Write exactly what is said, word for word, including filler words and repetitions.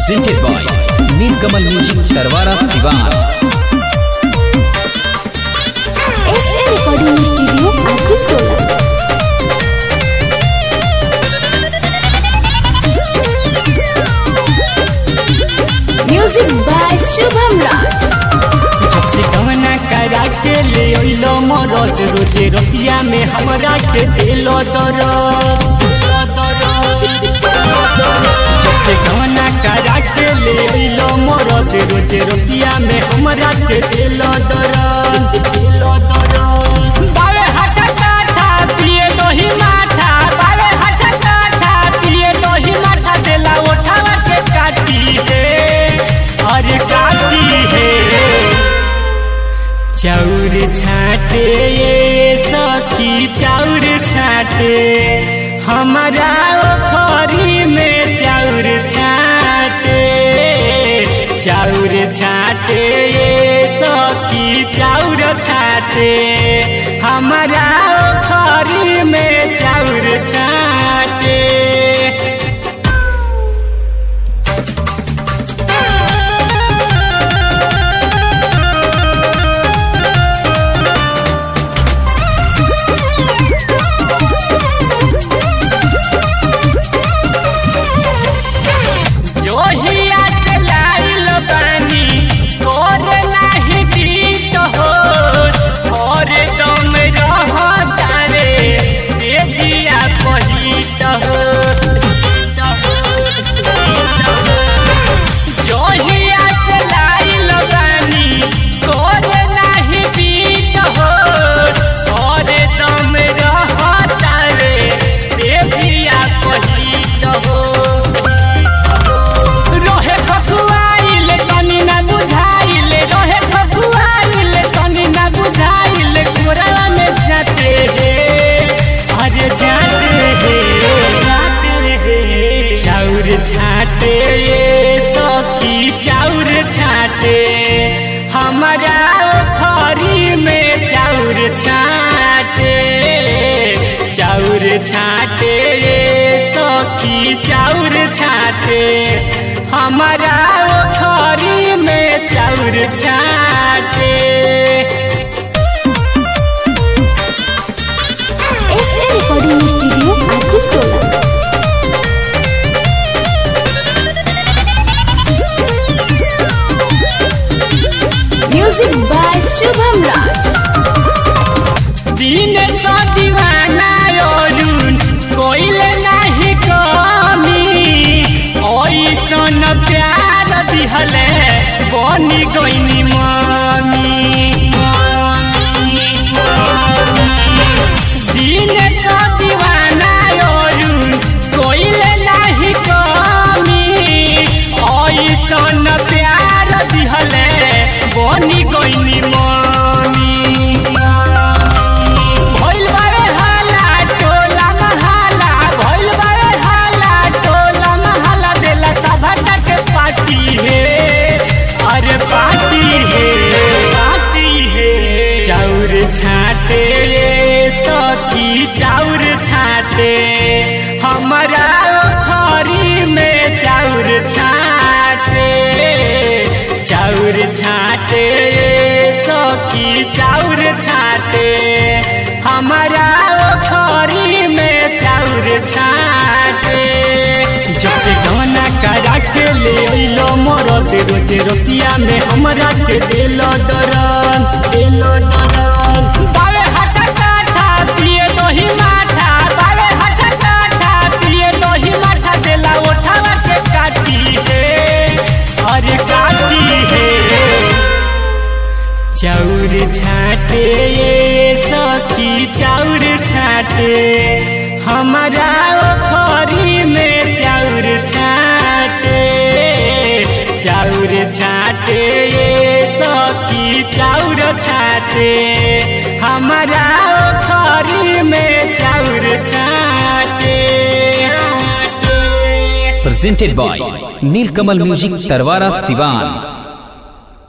presented by Nilkamal Music Tarwara Siwan. S A Recording Studio Artistola. Music by Shubham Raj. कवना करा के ले अइलो मरद रोजे रतिया में हमरा के दिलो दरद जबसे कवना करा के ले अइलो मरद रोजे रतिया में हमरा के दिलो दरद दिलो दरद बावे हटका था पिए दही माथा बावे हटका था पिए दही माथा देला उठावा के काटी है अरे काटी है चाउर छाटे ये सखी चाउर छाटे हमारा ओखरी में चाउर छाटे चाउर छाटे ये सखी चाउर छाटे हमारा ओखरी में चाउर छाटे छाटे ये सखी चाउर छाटे हमारा ओखरी में चाउर छाटे चाउर छाटे ये सखी चाउर छाटे हमारा ओखरी में चाउर छाटे S A Recording Studio Artistola. Music by Shubham Raj. दिन का दीवाना अरुण कोइले नहीं कमी ऐसन प्यार दिहले बनी गईनी मामी दिन का दीवाना अरुण कोइले नहीं कमी ऐसन प्यार दिहले बनी गईनी मामी भइल बारे हाला टोला महाला भइल बारे हाला टोला महाला देला सभा के पार्टी है अरे पार्टी है पार्टी है चाउर छाटे ये सखी चाउर छाटे हमारा ओखरी में चाउर छाटे चाउर छाटे सखी चाउर छाटे हमारा ओखरी में चाउर छाटे जब से गहना करा के ले अइलो मरद रोजे रोटिया में हमरा के दिलो दरद दिलो दरद बावे हटका था पिए दही माथा बावे हटका था पिए दही माथा देला उठावा के काटी है अरे काटी है चाउर छाटे ये सखी चाउर छाटे हमारा ओखरी में चाउर छाटे चाउर छाटे ये सखी चाउर छाटे हमारा ओखरी में चाउर छाटे Presented by Nilkamal Music Tarwara Siwan.